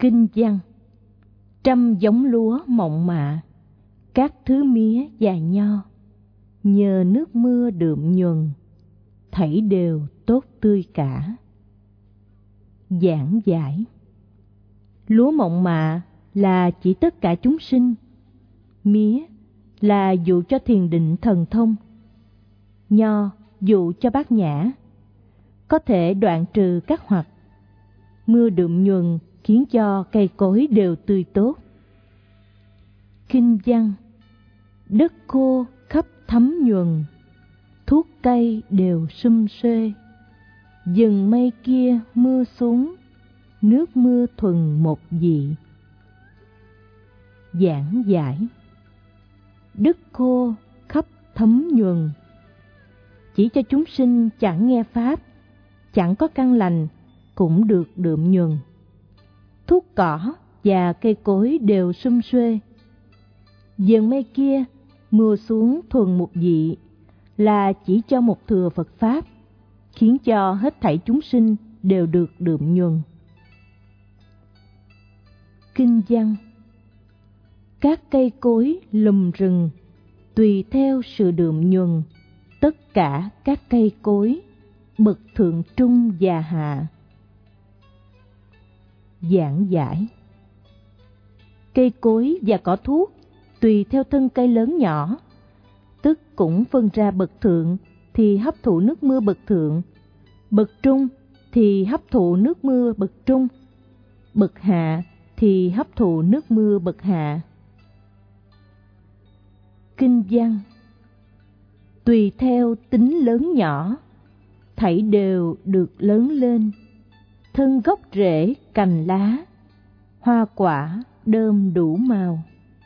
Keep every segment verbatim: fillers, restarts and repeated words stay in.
Kinh văn. Trăm giống lúa mộng mạ, các thứ mía và nho, nhờ nước mưa đượm nhuần, thảy đều tốt tươi cả. Giảng giải. Lúa mộng mạ là chỉ tất cả chúng sinh, mía là dụ cho thiền định thần thông, nho dụ cho bát nhã, có thể đoạn trừ các hoặc. Mưa đượm nhuần khiến cho cây cối đều tươi tốt. Kinh văn. Đất khô khắp thấm nhuần, thuốc cây đều sum xuê, dừng mây kia mưa xuống, nước mưa thuần một vị. Giảng giải. Đất khô khắp thấm nhuần chỉ cho chúng sinh chẳng nghe pháp, chẳng có căn lành cũng được đượm nhuần. Thuốc cỏ và cây cối đều sum xuê, dần mây kia mưa xuống thuần một vị là chỉ cho một thừa Phật pháp, khiến cho hết thảy chúng sinh đều được đượm nhuần. Kinh văn. Các cây cối lùm rừng tùy theo sự đượm nhuần, tất cả các cây cối bậc thượng trung và hạ. Giảng giải. Cây cối và cỏ thuốc tùy theo thân cây lớn nhỏ, tức cũng phân ra bậc thượng thì hấp thụ nước mưa bậc thượng, bậc trung thì hấp thụ nước mưa bậc trung, bậc hạ thì hấp thụ nước mưa bậc hạ. Kinh văn. Tùy theo tính lớn nhỏ, thảy đều được lớn lên, thân gốc rễ cành lá, hoa quả đơm đủ màu.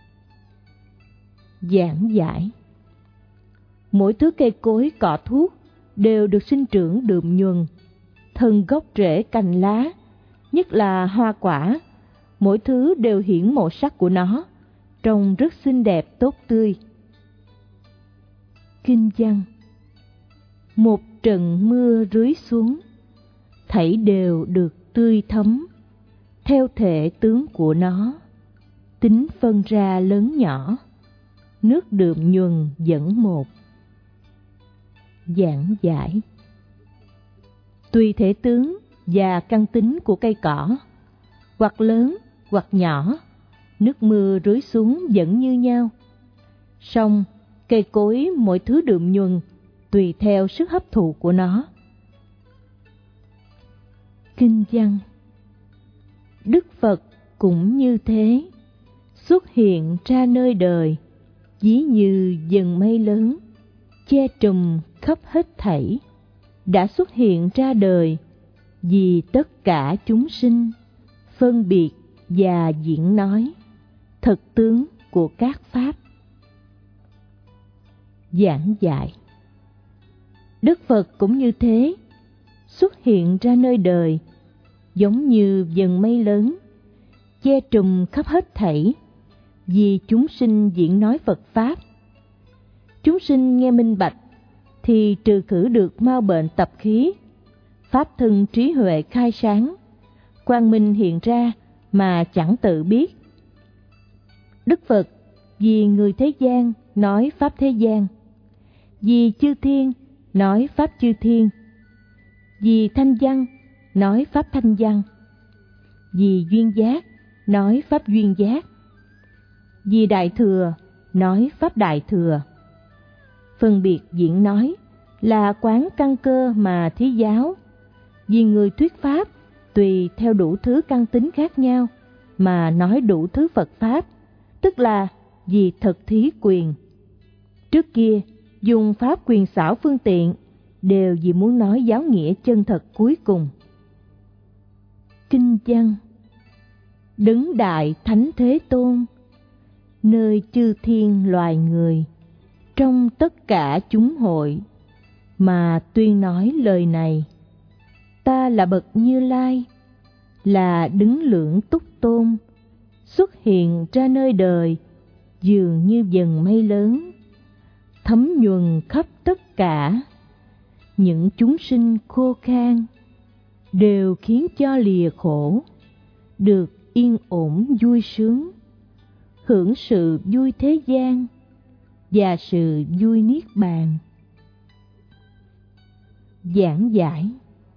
Giảng giải. Mỗi thứ cây cối cỏ thuốc đều được sinh trưởng đượm nhuần, thân gốc rễ cành lá, nhất là hoa quả, mỗi thứ đều hiển màu sắc của nó, trông rất xinh đẹp tốt tươi. Kinh văn. Một trận mưa rưới xuống, thảy đều được tươi thấm, theo thể tướng của nó, tính phân ra lớn nhỏ, nước đượm nhuần dẫn một. Giảng giải. Tùy thể tướng và căn tính của cây cỏ, hoặc lớn hoặc nhỏ, nước mưa rưới xuống vẫn như nhau. Song cây cối mỗi thứ đượm nhuần tùy theo sức hấp thụ của nó. Kinh văn. Đức Phật cũng như thế, xuất hiện ra nơi đời, ví như dần mây lớn, che trùm khắp hết thảy, đã xuất hiện ra đời vì tất cả chúng sinh, phân biệt và diễn nói thật tướng của các pháp. Giảng giải. Đức Phật cũng như thế, xuất hiện ra nơi đời, giống như dần mây lớn, che trùm khắp hết thảy, vì chúng sinh diễn nói Phật Pháp. Chúng sinh nghe minh bạch, thì trừ khử được mau bệnh tập khí, pháp thân trí huệ khai sáng, quang minh hiện ra mà chẳng tự biết. Đức Phật vì người thế gian nói pháp thế gian, vì chư thiên nói pháp chư thiên, vì thanh văn nói pháp thanh văn, vì duyên giác nói pháp duyên giác, vì đại thừa nói pháp đại thừa. Phân biệt diễn nói là quán căn cơ mà thí giáo, vì người thuyết pháp tùy theo đủ thứ căn tính khác nhau mà nói đủ thứ Phật Pháp, tức là vì thật thí quyền. Trước kia dùng pháp quyền xảo phương tiện, đều vì muốn nói giáo nghĩa chân thật cuối cùng. Kinh văn. Đấng đại thánh Thế Tôn, nơi chư thiên loài người, trong tất cả chúng hội, mà tuyên nói lời này: ta là bậc Như Lai, là đứng lưỡng túc tôn, xuất hiện ra nơi đời, dường như dần mây lớn, thấm nhuần khắp tất cả. Những chúng sinh khô khan đều khiến cho lìa khổ, được yên ổn vui sướng, hưởng sự vui thế gian và sự vui niết bàn. Giảng giải.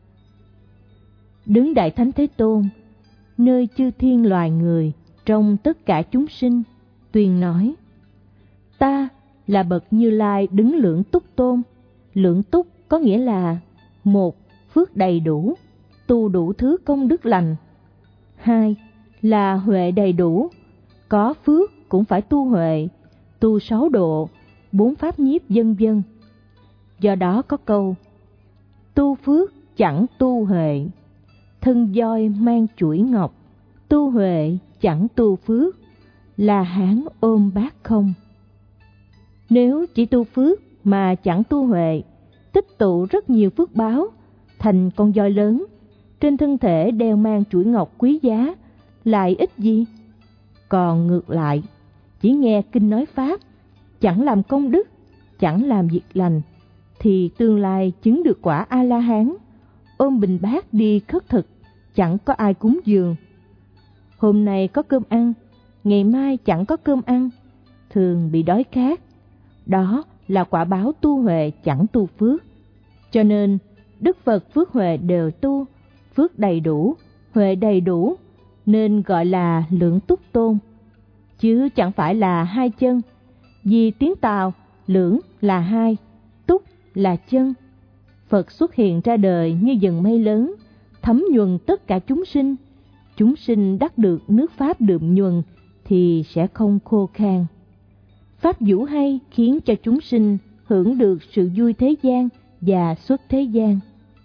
Đứng Đại Thánh Thế Tôn, nơi chư thiên loài người trong tất cả chúng sinh, tuyên nói: Ta là bậc Như Lai đứng lưỡng túc tôn. Lưỡng túc có nghĩa là: một, phước đầy đủ, tu đủ thứ công đức lành. Hai, là huệ đầy đủ, có phước cũng phải tu huệ, tu sáu độ, bốn pháp nhiếp vân vân. Do đó có câu: tu phước chẳng tu huệ, thân voi mang chuỗi ngọc, tu huệ chẳng tu phước, là hán ôm bát không. Nếu chỉ tu phước mà chẳng tu huệ, tích tụ rất nhiều phước báo, thành con voi lớn, trên thân thể đeo mang chuỗi ngọc quý giá, lại ích gì? Còn ngược lại, chỉ nghe kinh nói pháp, chẳng làm công đức, chẳng làm việc lành, thì tương lai chứng được quả A-la-hán, ôm bình bát đi khất thực, chẳng có ai cúng dường. Hôm nay có cơm ăn, ngày mai chẳng có cơm ăn, thường bị đói khát. Đó là quả báo tu huệ chẳng tu phước. Cho nên Đức Phật phước huệ đều tu, phước đầy đủ, huệ đầy đủ, nên gọi là lưỡng túc tôn, chứ chẳng phải là hai chân. Vì tiếng Tàu, lưỡng là hai, túc là chân. Phật xuất hiện ra đời như dần mây lớn, thấm nhuần tất cả chúng sinh. Chúng sinh đắc được nước pháp đượm nhuần thì sẽ không khô khan. Pháp vũ hay khiến cho chúng sinh hưởng được sự vui thế gian và xuất thế gian.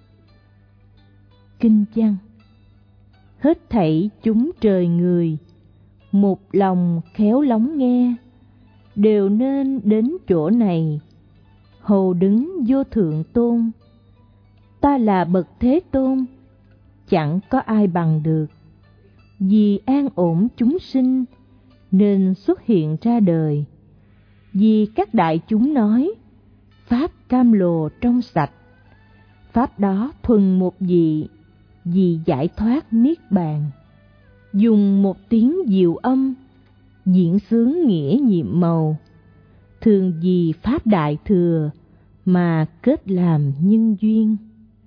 Kinh văn. Hết thảy chúng trời người, một lòng khéo lắng nghe, đều nên đến chỗ này, hầu đứng vô thượng tôn. Ta là bậc Thế Tôn, chẳng có ai bằng được. Vì an ổn chúng sinh nên xuất hiện ra đời. Vì các đại chúng nói pháp cam lồ trong sạch, pháp đó thuần một vị, vì giải thoát niết bàn. Dùng một tiếng diệu âm, diễn xướng nghĩa nhiệm màu, thường vì pháp đại thừa mà kết làm nhân duyên.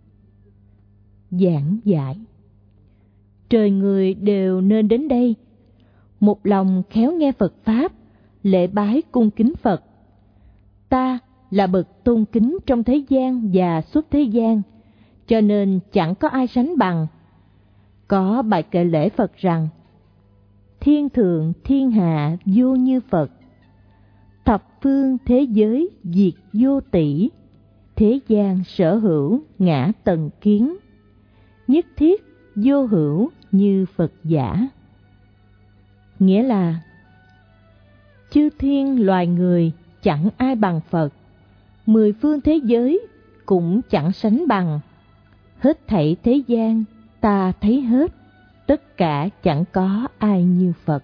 Giảng giải. Trời người đều nên đến đây, một lòng khéo nghe Phật pháp, lễ bái cung kính Phật. Ta là bậc tôn kính trong thế gian và suốt thế gian, cho nên chẳng có ai sánh bằng. Có bài kệ lễ Phật rằng: thiên thượng thiên hạ vô như Phật, thập phương thế giới diệt vô tỷ, thế gian sở hữu ngã tần kiến, nhất thiết vô hữu như Phật giả. Nghĩa là chư thiên loài người chẳng ai bằng Phật, mười phương thế giới cũng chẳng sánh bằng. Hết thảy thế gian ta thấy hết, tất cả chẳng có ai như Phật.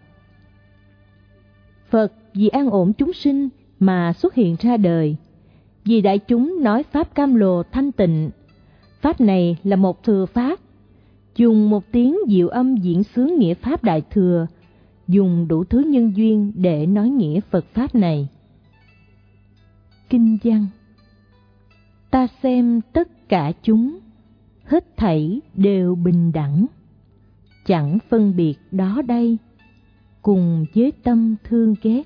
Phật vì an ổn chúng sinh mà xuất hiện ra đời, vì đại chúng nói pháp cam lồ thanh tịnh. Pháp này là một thừa pháp, dùng một tiếng diệu âm diễn xướng nghĩa pháp đại thừa, dùng đủ thứ nhân duyên để nói nghĩa Phật pháp này. Kinh văn. Ta xem tất cả chúng, hết thảy đều bình đẳng, chẳng phân biệt đó đây, cùng với tâm thương ghét.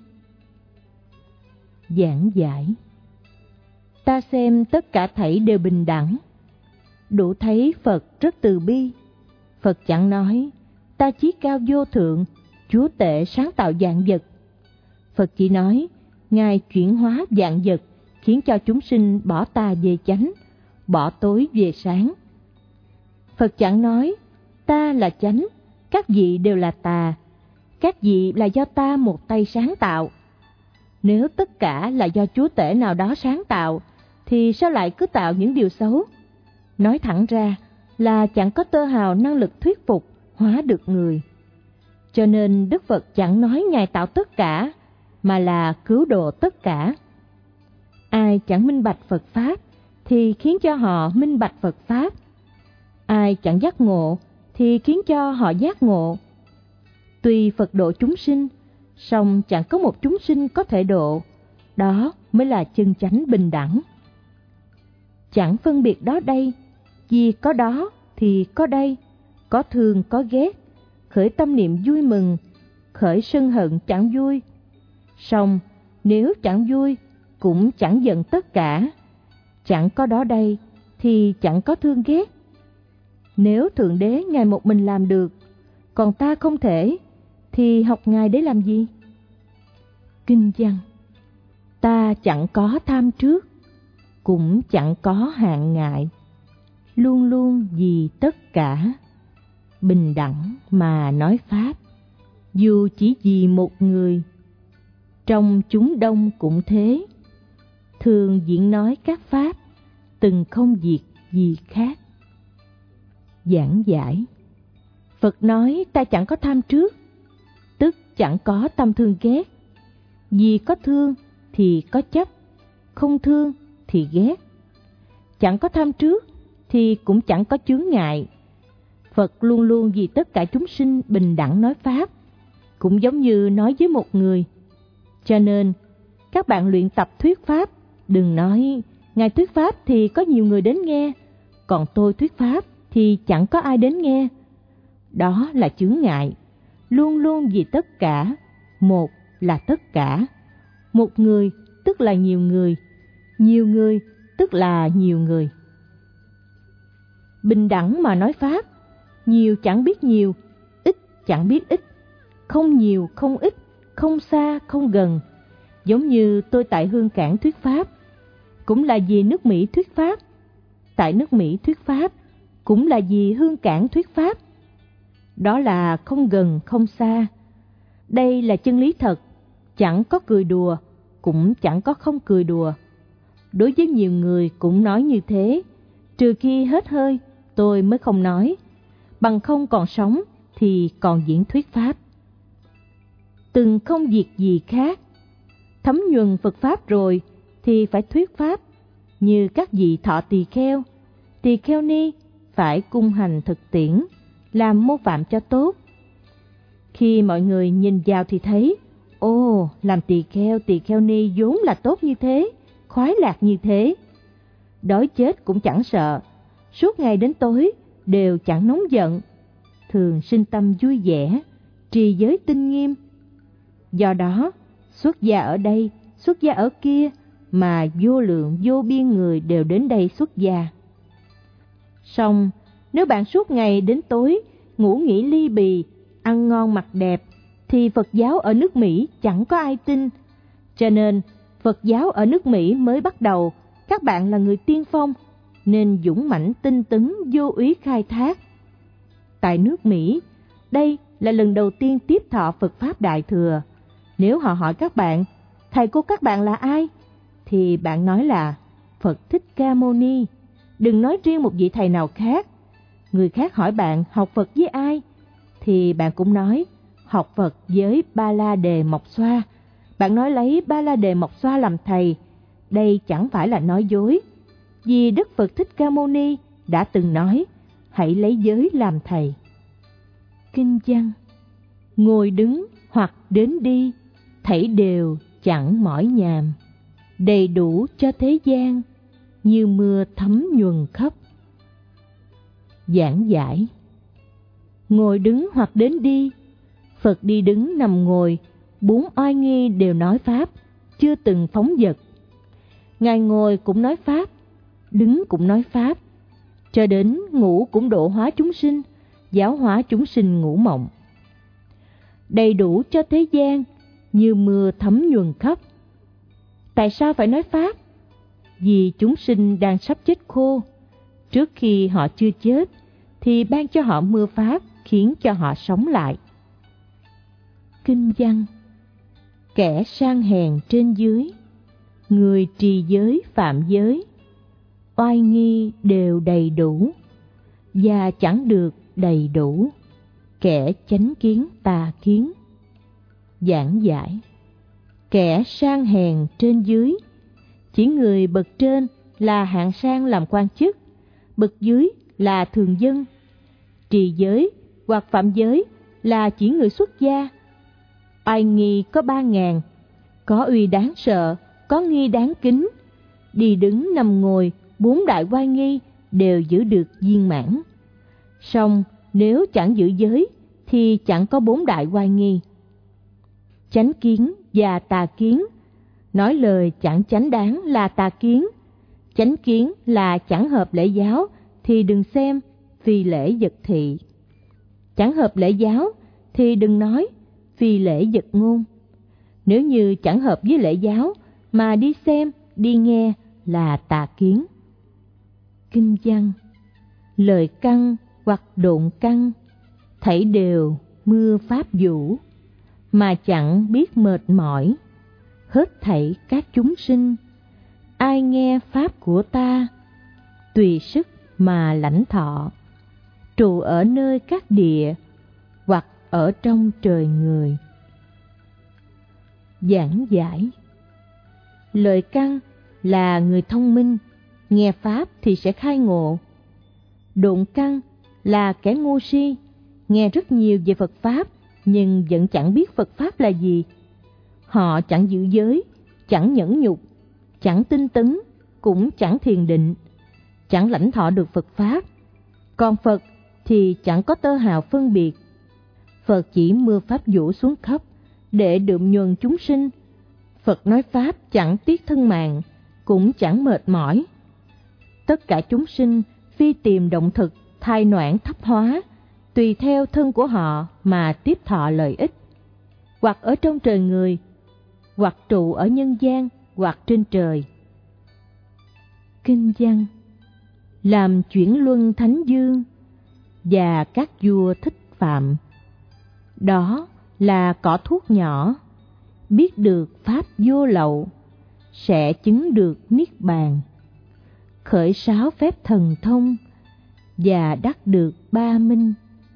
Giảng giải. Ta xem tất cả thảy đều bình đẳng, đủ thấy Phật rất từ bi. Phật chẳng nói ta chí cao vô thượng, chúa tể sáng tạo vạn vật. Phật chỉ nói Ngài chuyển hóa vạn vật, khiến cho chúng sinh bỏ tà về chánh, bỏ tối về sáng. Phật chẳng nói ta là chánh, các vị đều là tà, các vị là do ta một tay sáng tạo. Nếu tất cả là do chúa tể nào đó sáng tạo, thì sao lại cứ tạo những điều xấu? Nói thẳng ra là chẳng có tơ hào năng lực thuyết phục, hóa được người. Cho nên Đức Phật chẳng nói Ngài tạo tất cả, mà là cứu độ tất cả. Ai chẳng minh bạch Phật Pháp, thì khiến cho họ minh bạch Phật Pháp. Ai chẳng giác ngộ, thì khiến cho họ giác ngộ. Tuy Phật độ chúng sinh, song chẳng có một chúng sinh có thể độ, đó mới là chân chánh bình đẳng. Chẳng phân biệt đó đây, vì có đó thì có đây, có thương có ghét, khởi tâm niệm vui mừng, khởi sân hận chẳng vui. Song nếu chẳng vui, cũng chẳng giận tất cả. Chẳng có đó đây, thì chẳng có thương ghét. Nếu Thượng Đế Ngài một mình làm được, còn ta không thể, thì học Ngài để làm gì? Kinh văn: ta chẳng có tham trước, cũng chẳng có hạn ngại, luôn luôn vì tất cả, bình đẳng mà nói Pháp, dù chỉ vì một người. Trong chúng đông cũng thế, thường diễn nói các Pháp, từng không việc gì khác. Giảng giải: Phật nói ta chẳng có tham trước, tức chẳng có tâm thương ghét. Vì có thương thì có chấp, không thương thì ghét. Chẳng có tham trước thì cũng chẳng có chướng ngại. Phật luôn luôn vì tất cả chúng sinh bình đẳng nói Pháp, cũng giống như nói với một người. Cho nên, các bạn luyện tập thuyết Pháp, đừng nói Ngài thuyết Pháp thì có nhiều người đến nghe, còn tôi thuyết Pháp thì chẳng có ai đến nghe. Đó là chướng ngại. Luôn luôn vì tất cả, một là tất cả. Một người tức là nhiều người, nhiều người tức là nhiều người. Bình đẳng mà nói Pháp, nhiều chẳng biết nhiều, ít chẳng biết ít, không nhiều không ít, không xa không gần. Giống như tôi tại Hương Cảng thuyết Pháp, cũng là vì nước Mỹ thuyết Pháp. Tại nước Mỹ thuyết Pháp, cũng là vì Hương Cảng thuyết Pháp. Đó là không gần không xa. Đây là chân lý thật, chẳng có cười đùa, cũng chẳng có không cười đùa. Đối với nhiều người cũng nói như thế, trừ khi hết hơi, tôi mới không nói. Bằng không còn sống thì còn diễn thuyết Pháp. Từng không việc gì khác. Thấm nhuần Phật Pháp rồi thì phải thuyết Pháp, như các vị thọ tỳ kheo. Tỳ kheo ni phải cung hành thực tiễn, làm mô phạm cho tốt. Khi mọi người nhìn vào thì thấy, ồ, làm tỳ kheo, tỳ kheo ni vốn là tốt như thế, khoái lạc như thế. Đói chết cũng chẳng sợ, suốt ngày đến tối đều chẳng nóng giận, thường sinh tâm vui vẻ, trì giới tinh nghiêm. Do đó, xuất gia ở đây, xuất gia ở kia, mà vô lượng vô biên người đều đến đây xuất gia. Song nếu bạn suốt ngày đến tối ngủ nghỉ ly bì, ăn ngon mặc đẹp, thì Phật giáo ở nước Mỹ chẳng có ai tin. Cho nên Phật giáo ở nước Mỹ mới bắt đầu, các bạn là người tiên phong, nên dũng mãnh tinh tấn vô úy khai thác. Tại nước Mỹ, đây là lần đầu tiên tiếp thọ Phật Pháp Đại Thừa. Nếu họ hỏi các bạn, thầy cô các bạn là ai? Thì bạn nói là Phật Thích Ca Mâu Ni. Đừng nói riêng một vị thầy nào khác. Người khác hỏi bạn học Phật với ai? Thì bạn cũng nói học Phật với Ba La Đề Mộc Xoa. Bạn nói lấy Ba La Đề Mộc Xoa làm thầy. Đây chẳng phải là nói dối. Vì Đức Phật Thích Ca Mâu Ni đã từng nói, hãy lấy giới làm thầy. Kinh văn: ngồi đứng hoặc đến đi, thảy đều chẳng mỏi nhàm, đầy đủ cho thế gian, như mưa thấm nhuần khắp. Giảng giải: ngồi đứng hoặc đến đi, Phật đi đứng nằm ngồi, bốn oai nghi đều nói Pháp, chưa từng phóng dật. Ngài ngồi cũng nói Pháp, đứng cũng nói Pháp, cho đến ngủ cũng độ hóa chúng sinh, giáo hóa chúng sinh ngủ mộng. Đầy đủ cho thế gian, như mưa thấm nhuần khắp. Tại sao phải nói Pháp? Vì chúng sinh đang sắp chết khô. Trước khi họ chưa chết, thì ban cho họ mưa Pháp, khiến cho họ sống lại. Kinh văn: kẻ sang hèn trên dưới, người trì giới phạm giới, oai nghi đều đầy đủ, và chẳng được đầy đủ, kẻ chánh kiến tà kiến. Giảng giải: kẻ sang hèn trên dưới, chỉ người bậc trên là hạng sang làm quan chức, bậc dưới là thường dân. Trì giới hoặc phạm giới là chỉ người xuất gia. Oai nghi có ba ngàn, có uy đáng sợ, có nghi đáng kính. Đi đứng nằm ngồi, bốn đại oai nghi đều giữ được viên mãn. Song nếu chẳng giữ giới thì chẳng có bốn đại oai nghi. Chánh kiến và tà kiến, nói lời chẳng chánh đáng là tà kiến. Chánh kiến là chẳng hợp lễ giáo thì đừng xem phi lễ vật thị. Chẳng hợp lễ giáo thì đừng nói phi lễ vật ngôn. Nếu như chẳng hợp với lễ giáo mà đi xem, đi nghe là tà kiến. Kinh văn, lời căn hoặc độn căn, thảy đều mưa pháp vũ, mà chẳng biết mệt mỏi. Hết thảy các chúng sinh, ai nghe pháp của ta, tùy sức mà lãnh thọ, trụ ở nơi các địa, hoặc ở trong trời người. Giảng giải, lời căn là người thông minh, nghe pháp thì sẽ khai ngộ. Độn căn là kẻ ngu si, nghe rất nhiều về Phật pháp nhưng vẫn chẳng biết Phật pháp là gì. Họ chẳng giữ giới, chẳng nhẫn nhục, chẳng tinh tấn, cũng chẳng thiền định, chẳng lãnh thọ được Phật pháp. Còn Phật thì chẳng có tơ hào phân biệt. Phật chỉ mưa pháp vũ xuống khắp để đượm nhuần chúng sinh. Phật nói pháp chẳng tiếc thân mạng, cũng chẳng mệt mỏi. Tất cả chúng sinh phi tìm động thực, thai noãn thấp hóa, tùy theo thân của họ mà tiếp thọ lợi ích, hoặc ở trong trời người, hoặc trụ ở nhân gian, hoặc trên trời. Kinh văn, làm chuyển luân thánh dương và các vua thích phạm, đó là cỏ thuốc nhỏ, biết được pháp vô lậu, sẽ chứng được niết bàn, khởi sáu phép thần thông và đắc được ba minh.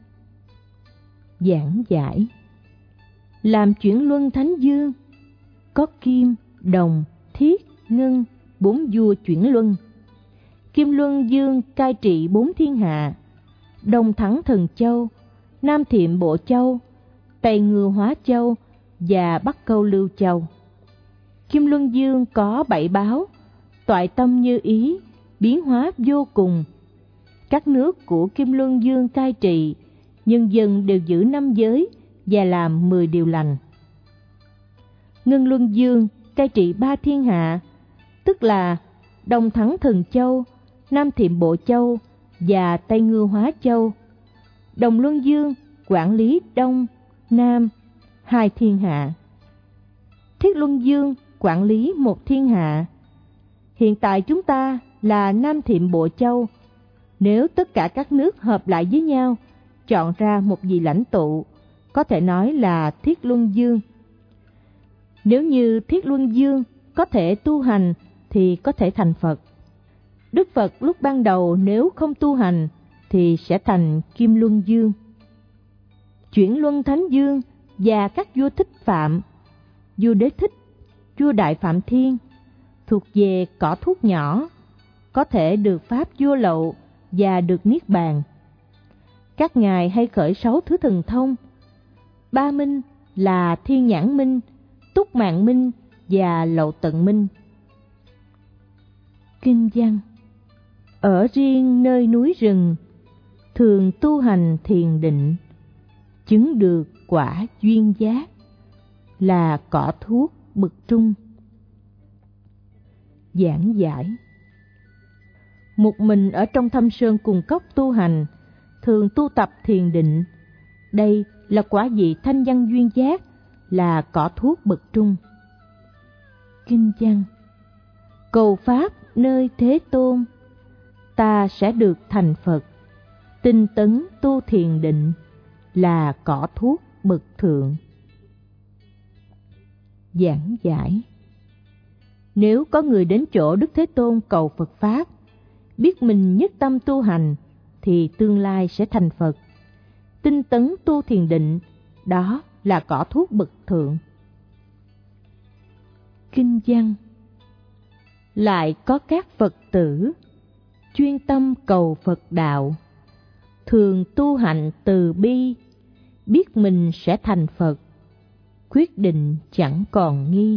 Giảng giải, làm chuyển luân thánh dương, có kim, đồng, thiết, ngân, bốn vua chuyển luân. Kim luân dương cai trị bốn thiên hạ, đồng thắng thần châu, nam thiệm bộ châu, tây ngư hóa châu và bắc câu lưu châu. Kim luân dương có bảy báo, toại tâm như ý, biến hóa vô cùng. Các nước của Kim luân dương cai trị, nhân dân đều giữ năm giới và làm mười điều lành. Ngân luân dương cai trị ba thiên hạ, tức là đồng thắng thần châu, nam thiệm bộ châu và tây ngư hóa châu. Đồng luân dương quản lý đông, nam, hai thiên hạ. Thiết luân dương quản lý một thiên hạ. Hiện tại chúng ta là nam thiệm bộ châu. Nếu tất cả các nước hợp lại với nhau, chọn ra một vị lãnh tụ, có thể nói là Thiết Luân Dương. Nếu như Thiết Luân Dương có thể tu hành thì có thể thành Phật. Đức Phật lúc ban đầu nếu không tu hành thì sẽ thành Kim Luân Dương. Chuyển Luân Thánh Dương và các vua thích phạm, vua Đế Thích, vua Đại Phạm Thiên, thuộc về cỏ thuốc nhỏ, có thể được pháp vô lậu và được niết bàn. Các ngài hay khởi sáu thứ thần thông. Ba minh là thiên nhãn minh, túc mạng minh và lậu tận minh. Kinh văn, ở riêng nơi núi rừng, thường tu hành thiền định, chứng được quả duyên giác, là cỏ thuốc bậc trung. Giảng giải, một mình ở trong thâm sơn cùng cốc tu hành, thường tu tập thiền định, đây là quả vị thanh văn duyên giác, là cỏ thuốc bậc trung. Kinh văn, cầu pháp nơi Thế Tôn, ta sẽ được thành Phật, tinh tấn tu thiền định, là cỏ thuốc bậc thượng. Giảng giải, nếu có người đến chỗ Đức Thế Tôn cầu Phật Pháp, biết mình nhất tâm tu hành, thì tương lai sẽ thành Phật. Tinh tấn tu thiền định, đó là cỏ thuốc bậc thượng. Kinh văn, lại có các Phật tử chuyên tâm cầu Phật đạo, thường tu hạnh từ bi, biết mình sẽ thành Phật, quyết định chẳng còn nghi.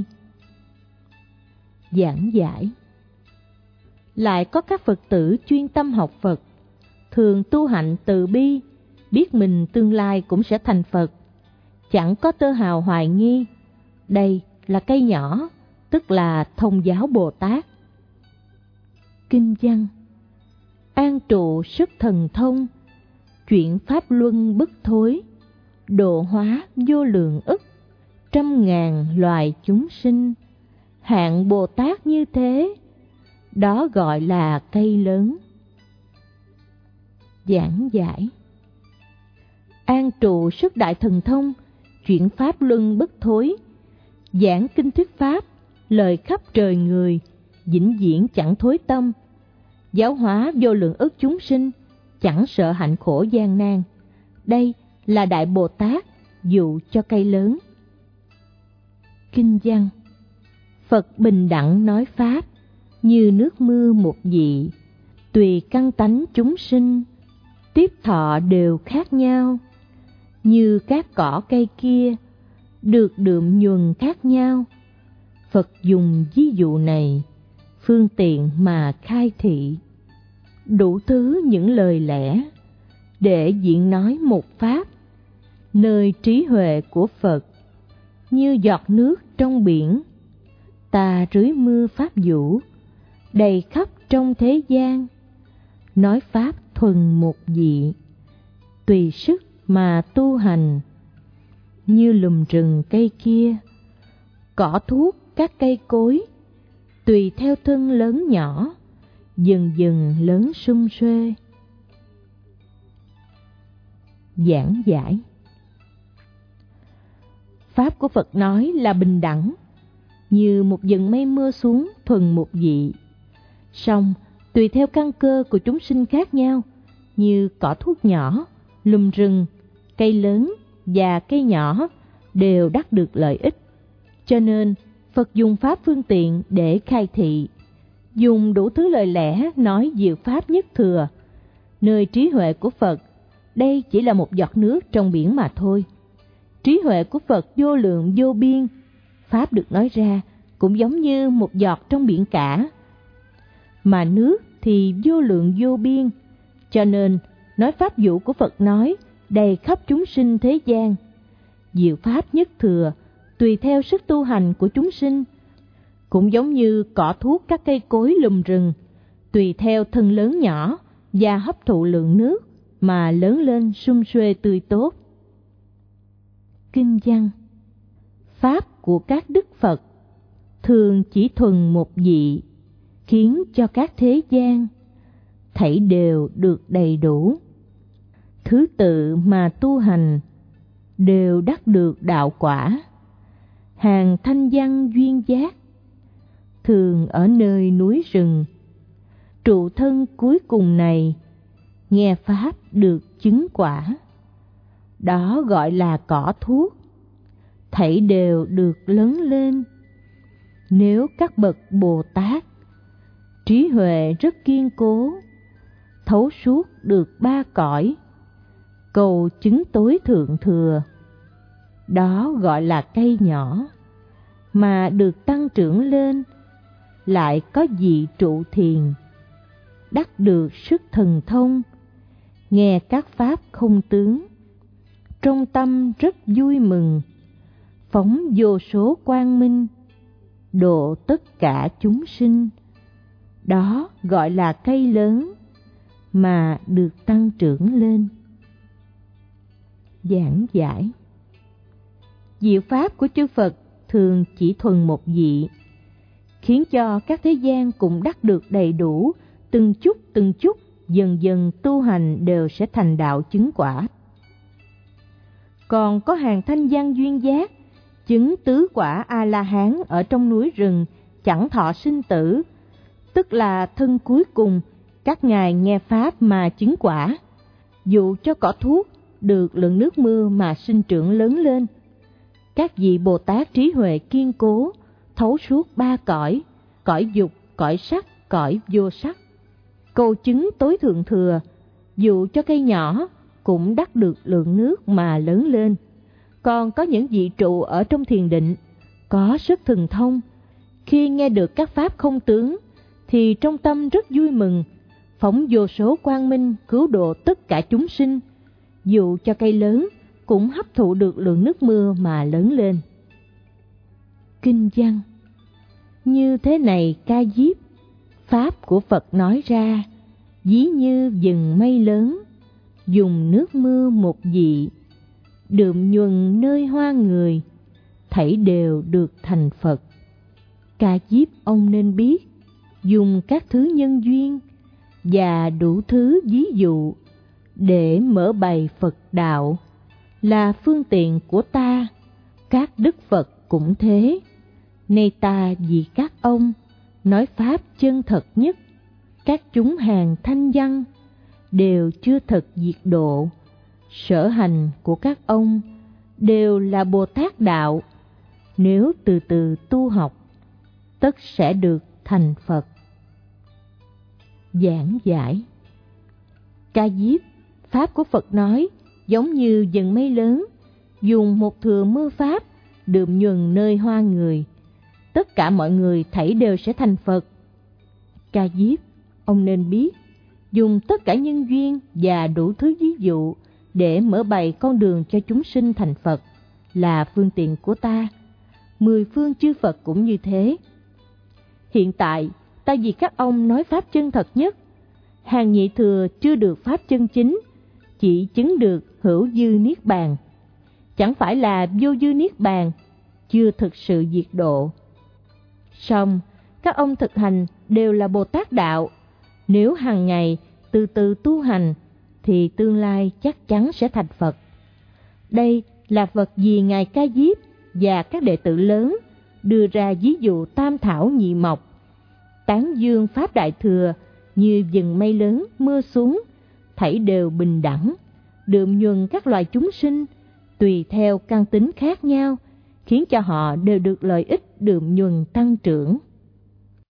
Giảng giải. Lại có các Phật tử chuyên tâm học Phật, thường tu hạnh từ bi, biết mình tương lai cũng sẽ thành Phật, chẳng có tơ hào hoài nghi. Đây là cây nhỏ, tức là Thông giáo Bồ Tát. Kinh văn. An trụ sức thần thông, chuyển pháp luân bất thối, độ hóa vô lượng ức, trăm ngàn loài chúng sinh. Hạng Bồ Tát như thế, đó gọi là cây lớn. Giảng giải. An trụ sức đại thần thông, chuyển pháp luân bất thối, giảng kinh thuyết pháp, lời khắp trời người, vĩnh viễn chẳng thối tâm, giáo hóa vô lượng ức chúng sinh, chẳng sợ hạnh khổ gian nan. Đây là Đại Bồ Tát dụ cho cây lớn. Kinh văn. Phật bình đẳng nói pháp, như nước mưa một vị, tùy căn tánh chúng sinh, tiếp thọ đều khác nhau. Như các cỏ cây kia, được đượm nhuần khác nhau. Phật dùng ví dụ này, phương tiện mà khai thị đủ thứ những lời lẽ, để diễn nói một pháp, nơi trí huệ của Phật, như giọt nước trong biển. Ta rưới mưa pháp vũ, đầy khắp trong thế gian, nói pháp thuần một vị, tùy sức mà tu hành. Như lùm rừng cây kia, cỏ thuốc các cây cối, tùy theo thân lớn nhỏ, dần dần lớn sum suê. Giảng giải. Pháp của Phật nói là bình đẳng, như một dần mây mưa xuống thuần một vị. Song tùy theo căn cơ của chúng sinh khác nhau, như cỏ thuốc nhỏ, lùm rừng, cây lớn và cây nhỏ đều đắc được lợi ích. Cho nên Phật dùng pháp phương tiện để khai thị, dùng đủ thứ lời lẽ nói diệu pháp nhất thừa. Nơi trí huệ của Phật, đây chỉ là một giọt nước trong biển mà thôi. Trí huệ của Phật vô lượng vô biên, pháp được nói ra cũng giống như một giọt trong biển cả. Mà nước thì vô lượng vô biên, cho nên nói pháp vụ của Phật nói đầy khắp chúng sinh thế gian. Diệu pháp nhất thừa, tùy theo sức tu hành của chúng sinh, cũng giống như cỏ thuốc các cây cối lùm rừng, tùy theo thân lớn nhỏ và hấp thụ lượng nước mà lớn lên sum suê tươi tốt. Kinh văn. Pháp của các đức Phật thường chỉ thuần một vị, khiến cho các thế gian thảy đều được đầy đủ. Thứ tự mà tu hành đều đắc được đạo quả. Hàng thanh văn duyên giác, thường ở nơi núi rừng, trụ thân cuối cùng này, nghe pháp được chứng quả. Đó gọi là cỏ thuốc, thảy đều được lớn lên. Nếu các bậc Bồ Tát trí huệ rất kiên cố, thấu suốt được ba cõi, cầu chứng tối thượng thừa, đó gọi là cây nhỏ, mà được tăng trưởng lên, lại có vị trụ thiền, đắc được sức thần thông, nghe các pháp không tướng, trong tâm rất vui mừng, phóng vô số quang minh, độ tất cả chúng sinh. Đó gọi là cây lớn, mà được tăng trưởng lên. Giảng giải. Diệu pháp của chư Phật thường chỉ thuần một vị, khiến cho các thế gian cũng đắc được đầy đủ, từng chút từng chút, dần dần tu hành đều sẽ thành đạo chứng quả. Còn có hàng thanh văn duyên giác, chứng tứ quả A-la-hán ở trong núi rừng, chẳng thọ sinh tử, tức là thân cuối cùng, các ngài nghe pháp mà chứng quả, dụ cho cỏ thuốc được lượng nước mưa mà sinh trưởng lớn lên. Các vị Bồ Tát trí huệ kiên cố, thấu suốt ba cõi, cõi dục, cõi sắc, cõi vô sắc, cầu chứng tối thượng thừa, dụ cho cây nhỏ cũng đắc được lượng nước mà lớn lên. Còn có những vị trụ ở trong thiền định, có sức thần thông, khi nghe được các pháp không tướng, thì trong tâm rất vui mừng, phóng vô số quang minh cứu độ tất cả chúng sinh. Dù cho cây lớn, cũng hấp thụ được lượng nước mưa mà lớn lên. Kinh văn: như thế này Ca Diếp, pháp của Phật nói ra, ví như vầng mây lớn, dùng nước mưa một vị, đượm nhuần nơi hoa người, thảy đều được thành Phật. Ca Diếp ông nên biết, dùng các thứ nhân duyên và đủ thứ ví dụ để mở bày Phật đạo, là phương tiện của ta. Các đức Phật cũng thế. Nay ta vì các ông nói pháp chân thật nhất, các chúng hàng thanh văn đều chưa thật diệt độ. Sở hành của các ông đều là Bồ Tát đạo, nếu từ từ tu học, tất sẽ được thành Phật. Giảng giải: Ca Diếp, pháp của Phật nói giống như vầng mây lớn, dùng một thừa mưa pháp đượm nhuần nơi hoa người, tất cả mọi người thảy đều sẽ thành Phật. Ca Diếp, ông nên biết, dùng tất cả nhân duyên và đủ thứ ví dụ để mở bày con đường cho chúng sinh thành Phật, là phương tiện của ta. Mười phương chư Phật cũng như thế. Hiện tại, ta vì các ông nói pháp chân thật nhất. Hàng nhị thừa chưa được pháp chân chính, chỉ chứng được hữu dư niết bàn. Chẳng phải là vô dư niết bàn, chưa thực sự diệt độ. Song các ông thực hành đều là Bồ Tát đạo, nếu hàng ngày từ từ tu hành thì tương lai chắc chắn sẽ thành Phật. Đây là vật gì Ngài Ca Diếp và các đệ tử lớn đưa ra ví dụ tam thảo nhị mộc, tán dương pháp đại thừa như vầng mây lớn mưa xuống, thảy đều bình đẳng, đượm nhuần các loài chúng sinh tùy theo căn tính khác nhau, khiến cho họ đều được lợi ích đượm nhuần tăng trưởng.